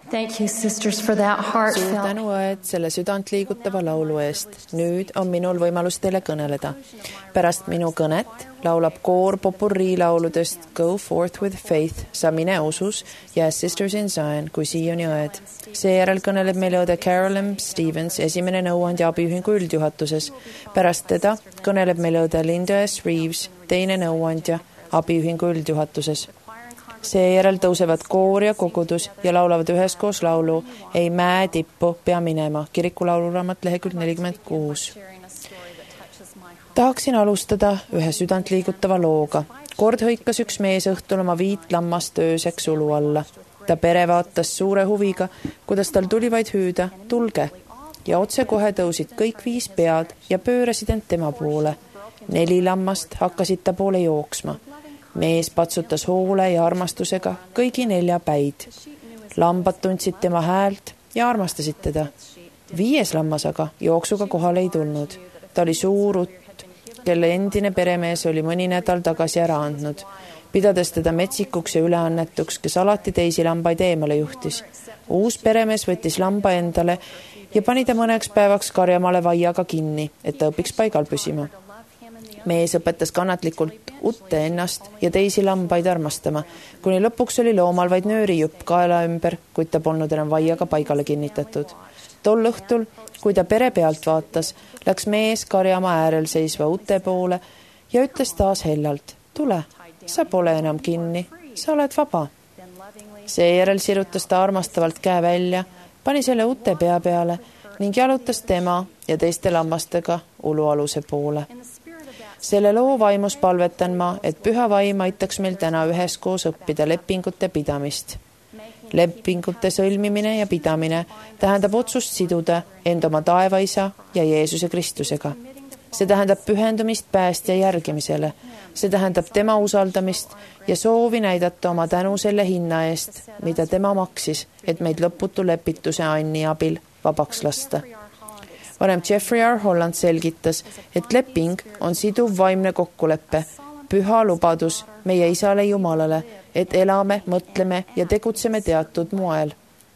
Thank you, sisters, for that Suur heartfelt. tänu, õed, selle südant liigutava laulu eest. Nüüd on minul võimalus teile kõneleda. Pärast minu kõnet laulab koor popurrii lauludest Go Forth with Faith, Sa mine usus ja Sisters in Zion, kui Sioni õed. Seejärel kõneleb meile õde Carolyn Stevens, esimene nõuandja abiühingu üldjuhatuses. Pärast teda kõneleb meile õde Linda S. Reeves, teine nõuandja abiühingu üldjuhatuses. Seejärel tõusevad koor ja kogudus ja laulavad üheskoos laulu Ei mäe tippu pea minema, kiriku lauluraamat lehekülg 46. Tahaksin alustada ühe südant liigutava looga. Kord hõikas üks mees õhtul oma 5 lammast ööseks ulu alla. Ta pere vaatas suure huviga, kuidas tal tuli vaid hüüda, tulge, ja otsekohe tõusid kõik 5 pead ja pöörasid end tema poole. 4 lammast hakkasid ta poole jooksma. Mees patsutas hoole ja armastusega kõigi 4 päid. Lambad tundsid tema häält ja armastasid teda. 5. lammas aga jooksuga kohale ei tulnud. Ta oli suur utt, kelle endine peremees oli mõni nädal tagasi ära andnud, pidades teda metsikuks ja üleannetuks, kes alati teisi lambaid eemale juhtis. Uus peremees võttis lamba endale ja pani ta mõneks päevaks karjamale vaiaga kinni, et ta õpiks paigal püsima. Mees õpetas kannatlikult utte ennast ja teisi lambaid armastama, kuni lõpuks oli loomal vaid nöörijupp kaela ümber, kuid ta polnud enam vaiaga paigale kinnitatud. Tol õhtul, kui ta pere pealt vaatas, läks mees karjamaa äärel seisva ute poole ja ütles taas hellalt, tule, sa pole enam kinni, sa oled vaba. Seejärel sirutas ta armastavalt käe välja, pani selle ute pea peale ning jalutas tema ja teiste lammastega ulualuse poole. Selle loo vaimus palvetan ma, et püha vaim aitaks meil täna üheskoos õppida lepingute pidamist. Lepingute sõlmimine ja pidamine tähendab otsust siduda end oma taevaisa ja Jeesuse Kristusega. See tähendab pühendumist päästja järgimisele. See tähendab tema usaldamist ja soovi näidata oma tänu selle hinna eest, mida tema maksis, et meid lõputu lepituse Anni abil vabaks lasta. Vanem Jeffrey R. Holland selgitas, et leping on siduv vaimne kokkuleppe, püha lubadus meie isale Jumalale, et elame, mõtleme ja tegutseme teatud moel.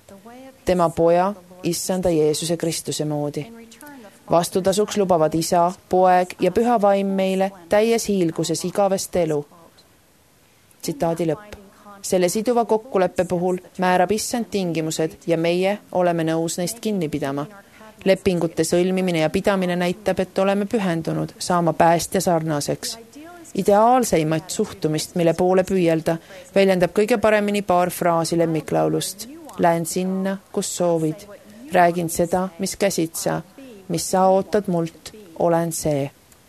Tema poja, issanda Jeesuse Kristuse moodi. Vastutasuks lubavad isa, poeg ja püha vaim meile täies hiilguses igavest elu. Tsitaadi lõpp. Selle siduva kokkuleppe puhul määrab issand tingimused ja meie oleme nõus neist kinni pidama. Lepingute sõlmimine ja pidamine näitab, et oleme pühendunud saama päästja sarnaseks. Ideaalseimat suhtumist, mille poole püüelda, väljendab kõige paremini paar fraasi lemmiklaulust. Lähen sinna, kus soovid. Räägin seda, mis käsid sa. Mis sa ootad mult, olen see.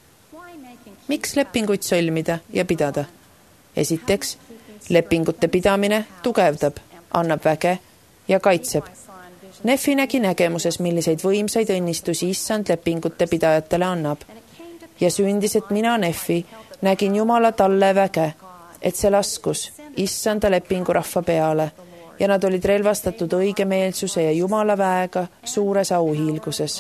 Miks lepinguid sõlmida ja pidada? Esiteks, lepingute pidamine tugevdab, annab väge ja kaitseb. Neffi nägi nägemuses, milliseid võimsaid õnnistusi issand lepingute pidajatele annab. Ja sündis, et mina, Neffi, nägin Jumala talle väge, et see laskus issanda lepingu rahva peale ja nad olid relvastatud õigemeelsuse ja Jumala väega suures auhiilguses.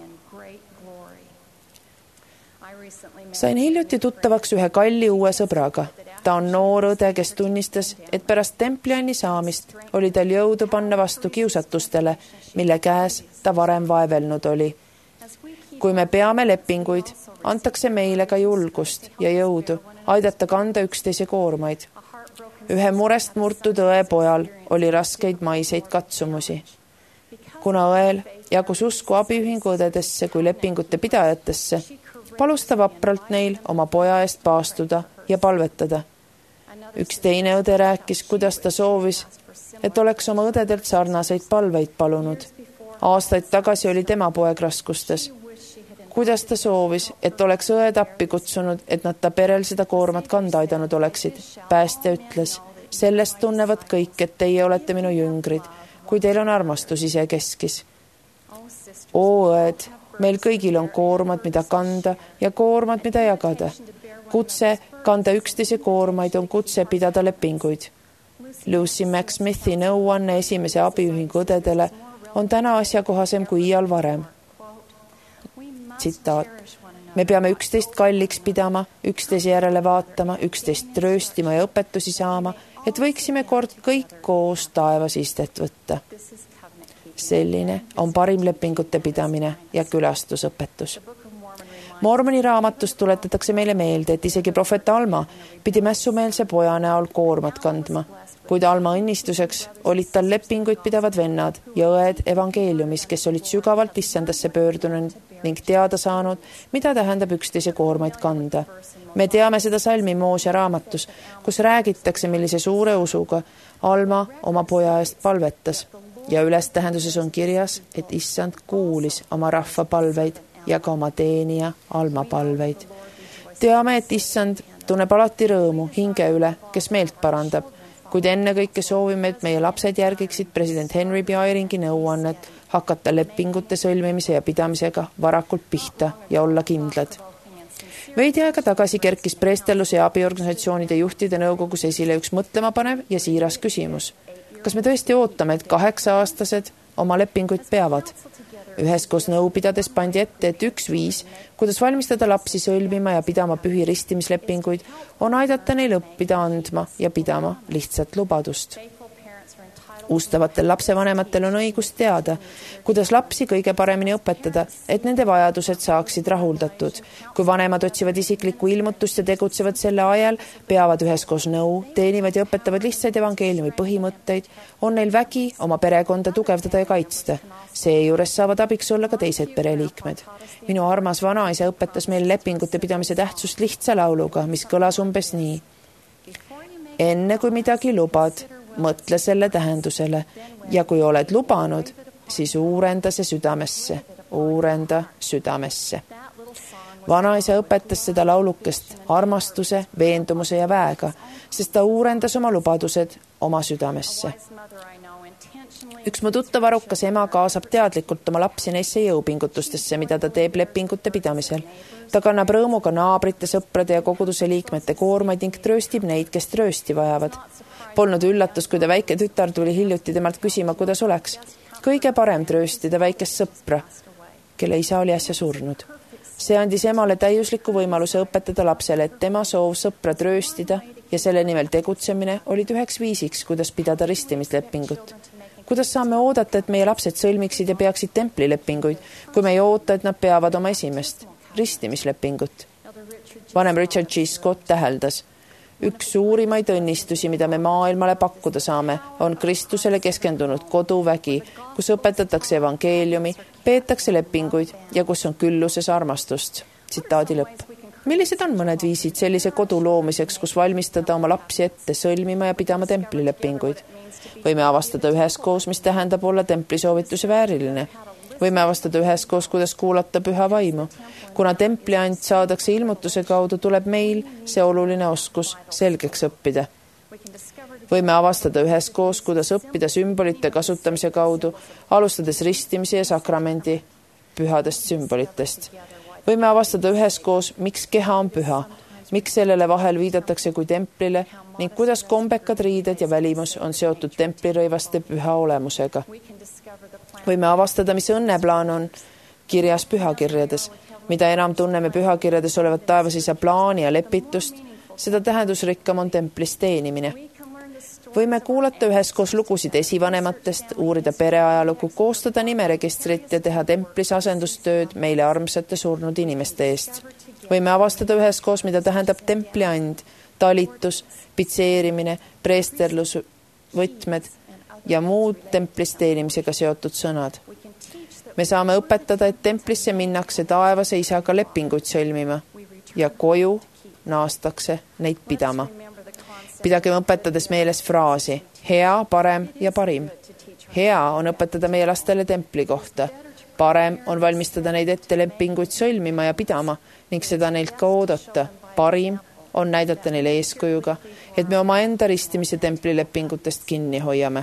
Sain hiljuti tuttavaks ühe kalli uue sõbraga. Ta on noor õde, kes tunnistas, et pärast templianni saamist oli tal jõudu panna vastu kiusatustele, mille käes ta varem vaevelnud oli. Kui me peame lepinguid, antakse meile ka julgust ja jõudu aidata kanda üksteise koormaid. Ühe murest murtud õe pojal oli raskeid maiseid katsumusi. Kuna õel jagus usku abiühingu õdedesse kui lepingute pidajatesse, palus ta vapralt neil oma poja eest paastuda ja palvetada. Üks teine õde rääkis, kuidas ta soovis, et oleks oma õdedelt sarnaseid palveid palunud. Aastaid tagasi oli tema poeg raskustes. Kuidas ta soovis, et oleks õed appi kutsunud, et nad ta perel seda koormat kanda aidanud oleksid. Päästja ütles, sellest tunnevad kõik, et teie olete minu jüngrid, kui teil on armastus ise keskis. Oo õed, meil kõigil on koormad, mida kanda ja koormad, mida jagada. Kutse kanda üksteise koormaid on kutse pidada lepinguid. Lucy McSmithi nõuanne esimese abiühingu õdedele on täna asjakohasem kui iial varem. Tsitaat. Me peame üksteist kalliks pidama, üksteise järele vaatama, üksteist trööstima ja õpetusi saama, et võiksime kord kõik koos taevas istet võtta. Selline on parim lepingute pidamine ja külastusõpetus. Mormoni raamatust tuletatakse meile meelde, et isegi prohvet Alma pidi mässumeelse poja näol koormat kandma, kuid Alma õnnistuseks olid tal lepinguid pidavad vennad ja õed evangeeliumis, kes olid sügavalt issandasse pöördunud ning teada saanud, mida tähendab üksteise koormaid kanda. Me teame seda salmi Moosea raamatus, kus räägitakse, millise suure usuga Alma oma poja eest palvetas ja ülestähenduses on kirjas, et issand kuulis oma rahva palveid ja ka oma teenija Alma palveid. Teame, et issand tunneb alati rõõmu hinge üle, kes meelt parandab, kuid ennekõike soovime, et meie lapsed järgiksid president Henry B. Eyringi nõuannet hakata lepingute sõlmimise ja pidamisega varakult pihta ja olla kindlad. Veidi aega tagasi kerkis preestelluse ja abiorganisatsioonide juhtide nõukogus esile üks mõtlemapanev ja siiras küsimus. Kas me tõesti ootame, et 8-aastased oma lepinguid peavad? Üheskoos nõu pidades pandi ette, et üks viis, kuidas valmistada lapsi sõlmima ja pidama pühi ristimislepinguid, on aidata neil õppida andma ja pidama lihtsat lubadust. Ustavatel lapsevanematel on õigus teada, kuidas lapsi kõige paremini õpetada, et nende vajadused saaksid rahuldatud. Kui vanemad otsivad isiklikku ilmutust ja tegutsevad selle ajal, peavad üheskoos nõu, teenivad ja õpetavad lihtsaid evangeeliumi põhimõtteid, on neil vägi oma perekonda tugevdada ja kaitsta. Seejuures saavad abiks olla ka teised pereliikmed. Minu armas vanaisa õpetas meil lepingute pidamise tähtsust lihtsa lauluga, mis kõlas umbes nii. Enne kui midagi lubad, mõtle selle tähendusele ja kui oled lubanud, siis uurenda see südamesse, uurenda südamesse. Vanaisa õpetas seda laulukest armastuse, veendumuse ja väega, sest ta uurendas oma lubadused oma südamesse. Üks mu tuttav arukas ema kaasab teadlikult oma lapsi neisse jõupingutustesse, mida ta teeb lepingute pidamisel. Ta kannab rõõmuga naabrite, sõprade ja koguduse liikmete koormaid ning trööstib neid, kes tröösti vajavad. Polnud üllatus, kui ta väike tütar tuli hiljuti temalt küsima, kuidas oleks. Kõige parem trööstida väikest sõpra, kelle isa oli äsja surnud. See andis emale täiusliku võimaluse õpetada lapsele, et tema soov sõpra trööstida ja selle nimel tegutsemine olid üheks viisiks, kuidas pidada ristimislepingut. Kuidas saame oodata, et meie lapsed sõlmiksid ja peaksid templilepinguid, kui me ei oota, et nad peavad oma esimest ristimislepingut? Vanem Richard G. Scott täheldas. Üks suurimaid õnnistusi, mida me maailmale pakkuda saame, on Kristusele keskendunud koduvägi, kus õpetatakse evangeeliumi, peetakse lepinguid ja kus on külluses armastust. Tsitaadi lõpp. Millised on mõned viisid sellise kodu loomiseks, kus valmistada oma lapsi ette sõlmima ja pidama templilepinguid? Võime avastada üheskoos, mis tähendab olla templisoovituse vääriline. Võime avastada üheskoos, kuidas kuulata püha vaimu. Kuna templiant saadakse ilmutuse kaudu, tuleb meil see oluline oskus selgeks õppida. Võime avastada üheskoos, kuidas õppida sümbolite kasutamise kaudu, alustades ristimise ja sakramendi pühadest sümbolitest. Võime avastada üheskoos, miks keha on püha, miks sellele vahel viidatakse kui templile ning kuidas kombekad riided ja välimus on seotud templirõivaste püha olemusega. Võime avastada, mis õnneplaan on kirjas pühakirjades. Mida enam tunneme pühakirjades olevat taevasisa plaani ja lepitust, seda tähendusrikkam on templis teenimine. Võime kuulata üheskoos lugusid esivanematest, uurida pereajalugu, koostada nimeregistrit ja teha templis asendustööd meile armsate surnud inimeste eest. Võime avastada üheskoos, mida tähendab templiand, talitus, pitseerimine, preesterlus, võtmed ja muud templis teenimisega seotud sõnad. Me saame õpetada, et templisse minnakse taevase isaga lepinguid sõlmima ja koju naastakse neid pidama. Pidagem õpetades meeles fraasi hea, parem ja parim. Hea on õpetada meie lastele templi kohta. Parem on valmistada neid ette lepinguid sõlmima ja pidama ning seda neilt ka oodata. Parim on näidata neile eeskujuga, et me oma enda ristimise templilepingutest kinni hoiame.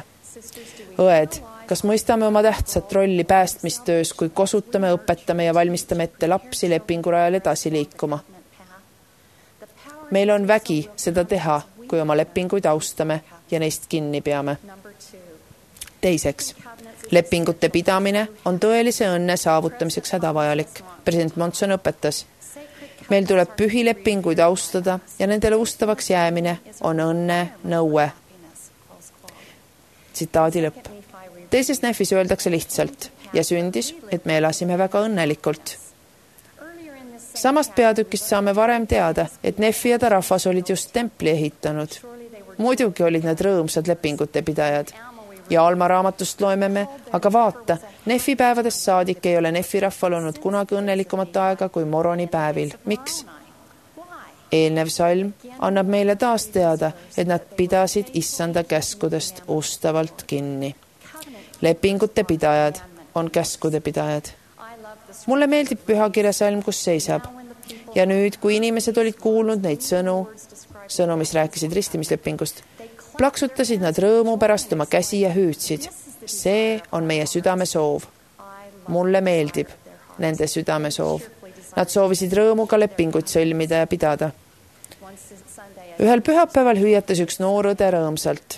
Õed, kas mõistame oma tähtsat rolli päästmistöös, kui kosutame, õpetame ja valmistame ette lapsi lepingurajal edasi liikuma? Meil on vägi seda teha, kui oma lepinguid austame ja neist kinni peame. Teiseks, lepingute pidamine on tõelise õnne saavutamiseks hädavajalik. President Monson õpetas. Meil tuleb pühi lepinguid austada ja nendele ustavaks jäämine on õnne nõue. Tsitaadi lõpp. Teises nehvis öeldakse lihtsalt ja sündis, et me elasime väga õnnelikult. Samast peatükist saame varem teada, et Nefi ja ta rahvas olid just templi ehitanud. Muidugi olid need rõõmsad lepingute pidajad. Ja Alma raamatust loeme me, aga vaata, Nefi päevadest saadik ei ole Nefi rahval olnud kunagi õnnelikumat aega kui Moroni päevil. Miks? Eelnev salm annab meile taas teada, et nad pidasid issanda käskudest ustavalt kinni. Lepingute pidajad on käskude pidajad. Mulle meeldib pühakirja salm, kus seisab. Ja nüüd, kui inimesed olid kuulnud neid sõnu, mis rääkisid ristimislepingust, plaksutasid nad rõõmu pärast oma käsi ja hüüdsid. See on meie südame soov. Mulle meeldib nende südame soov. Nad soovisid rõõmuga lepinguid sõlmida ja pidada. Ühel pühapäeval hüüatas üks noor õde rõõmsalt.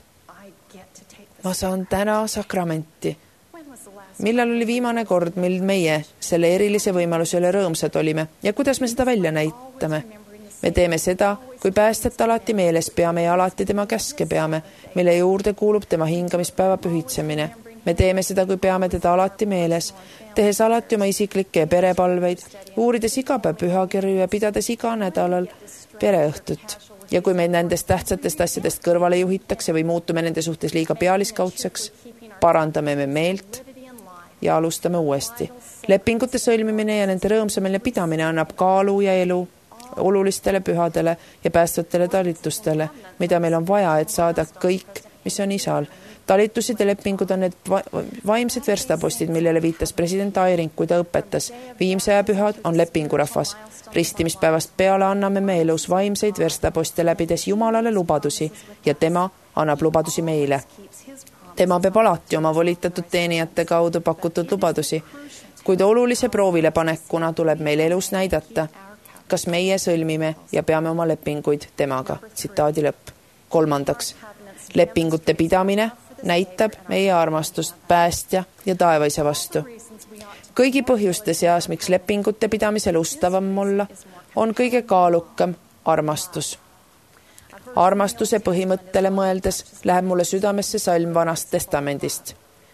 Ma saan täna sakramenti. Millal oli viimane kord, mil meie selle erilise võimaluse üle rõõmsad olime ja kuidas me seda välja näitame? Me teeme seda, kui päästjat alati meeles peame ja alati tema käske peame, mille juurde kuulub tema hingamispäeva pühitsemine. Me teeme seda, kui peame teda alati meeles, tehes alati oma isiklikke ja perepalveid, uurides iga päev pühakirju ja pidades iga nädalal pereõhtut. Ja kui meid nendest tähtsatest asjadest kõrvale juhitakse või muutume nende suhtes liiga pealiskaudseks, parandame me meelt ja alustame uuesti. Lepingute sõlmimine ja nende rõõmsameelne pidamine annab kaalu ja elu olulistele pühadele ja päästvatele talitustele, mida meil on vaja, et saada kõik, mis on isal. Talitused ja lepingud on need vaimsed verstapostid, millele viitas president Airing, kui ta õpetas. Viimse aja pühad on lepingurahvas. Ristimispäevast peale anname me elus vaimseid verstaposte läbides Jumalale lubadusi ja tema annab lubadusi meile. Tema peab alati oma volitatud teenijate kaudu pakutud lubadusi, kuid olulise proovile panekuna tuleb meil elus näidata, kas meie sõlmime ja peame oma lepinguid temaga. Tsitaadi lõpp. 3. Lepingute pidamine näitab meie armastust päästja ja taevaisa vastu. Kõigi põhjuste seas, miks lepingute pidamisel ustavam olla, on kõige kaalukam armastus. Armastuse põhimõttele mõeldes läheb mulle südamesse salm Vanast testamendist.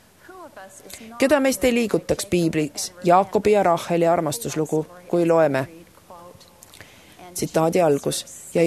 Keda meist ei liigutaks piiblis Jaakobi ja Raheli armastuslugu, kui loeme? Tsitaadi algus. Ja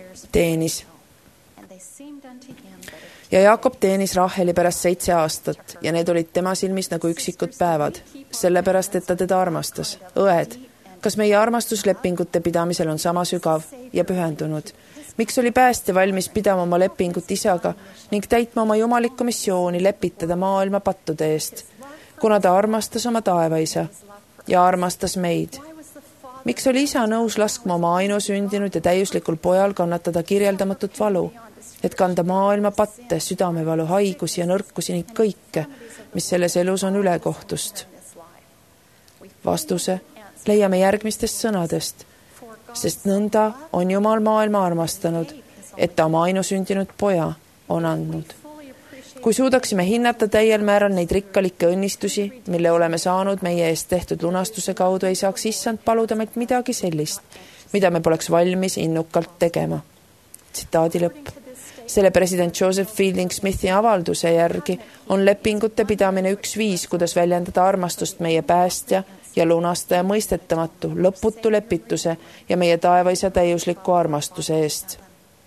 Jaakob teenis Raheli pärast 7 aastat ja need olid tema silmis nagu üksikud päevad, sellepärast, et ta teda armastas. Õed, kas meie armastuslepingute pidamisel on sama sügav ja pühendunud? Miks oli päästja valmis pidama oma lepingut isaga ning täitma oma jumalikku missiooni lepitada maailma pattude eest, kuna ta armastas oma taevaisa ja armastas meid? Miks oli isa nõus laskma oma ainusündinud ja täiuslikul pojal kannatada kirjeldamatut valu, et kanda maailma patte, südamevalu, haigusi ja nõrkusi ning kõike, mis selles elus on ülekohtust? Vastuse leiame järgmistest sõnadest, sest nõnda on Jumal maailma armastanud, et ta oma ainusündinud poja on andnud. Kui suudaksime hinnata täiel määral neid rikkalikke õnnistusi, mille oleme saanud meie eest tehtud lunastuse kaudu, ei saaks issand paluda meilt midagi sellist, mida me poleks valmis innukalt tegema. Tsitaadi lõpp. Selle president Joseph Fielding Smithi avalduse järgi on lepingute pidamine üks viis, kuidas väljendada armastust meie päästja ja lunastaja mõistetamatu, lõputu lepituse ja meie taevaisa täiusliku armastuse eest.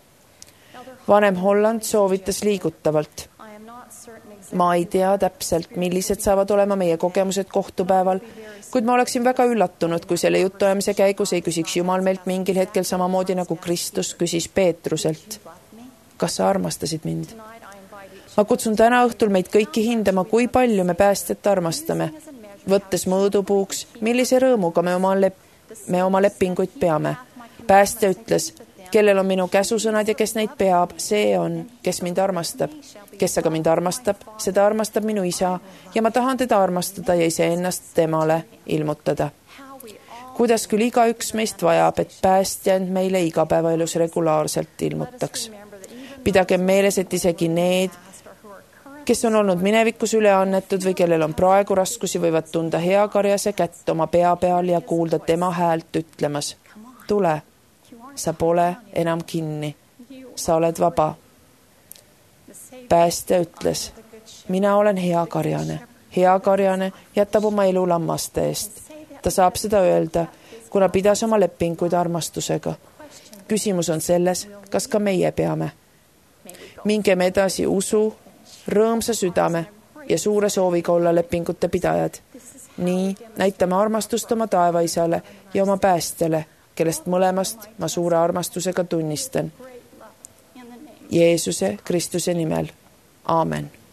Vanem Holland soovitas liigutavalt. Ma ei tea täpselt, millised saavad olema meie kogemused kohtupäeval, kuid ma oleksin väga üllatunud, kui selle jutuajamise käigus ei küsiks Jumal meilt mingil hetkel samamoodi nagu Kristus küsis Peetruselt. Kas sa armastasid mind? Ma kutsun täna õhtul meid kõiki hindama, kui palju me päästjat armastame, võttes mõõdupuuks, millise rõõmuga me oma lepinguid peame. Päästja ütles, kellel on minu käsusõnad ja kes neid peab, see on, kes mind armastab. Kes aga mind armastab, seda armastab minu isa ja ma tahan teda armastada ja iseennast temale ilmutada. Kuidas küll igaüks meist vajab, et päästja end meile igapäevaelus regulaarselt ilmutaks. Pidagem meeles, et isegi need, kes on olnud minevikus üleannetud või kellel on praegu raskusi, võivad tunda heakarjase kätt oma pea peal ja kuulda tema häält ütlemas. Tule, sa pole enam kinni, sa oled vaba. Päästja ütles, mina olen hea karjane. hea karjane jätab oma elu lammaste eest. ta saab seda öelda, kuna pidas oma lepinguid armastusega. küsimus on selles, kas ka meie peame. mingem edasi usu, rõõmsa südame ja suure sooviga olla lepingute pidajad. nii näitame armastust oma taevaisale ja oma päästjale, kellest mõlemast ma suure armastusega tunnistan. Jeesuse Kristuse nimel. Aamen.